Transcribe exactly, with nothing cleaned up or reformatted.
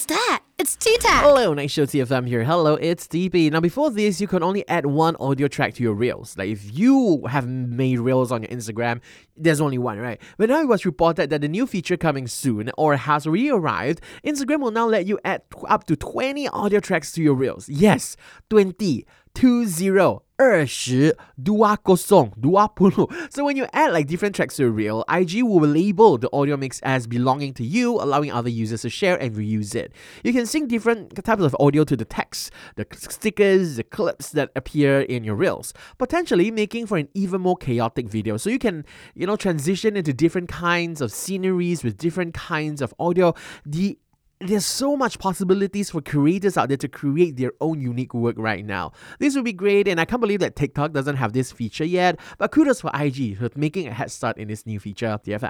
that? It's T-Tac. Hello, Next Show T F M here. Hello, it's D B. Now, before this, you could only add one audio track to your Reels. Like, if you have made Reels on your Instagram, there's only one, right? But now it was reported that the new feature coming soon, or has already arrived, Instagram will now let you add t- up to twenty audio tracks to your Reels. Yes, twenty. Two zero, 20, dua kosong, dua puluh. So when you add like different tracks to a reel, I G will label the audio mix as belonging to you, allowing other users to share and reuse it. You can sync different types of audio to the text, the stickers, the clips that appear in your reels, potentially making for an even more chaotic video. So you can, you know, transition into different kinds of sceneries with different kinds of audio. The There's so much possibilities for creators out there to create their own unique work right now. This would be great, and I can't believe that TikTok doesn't have this feature yet, but kudos for I G for making a head start in this new feature. T F M.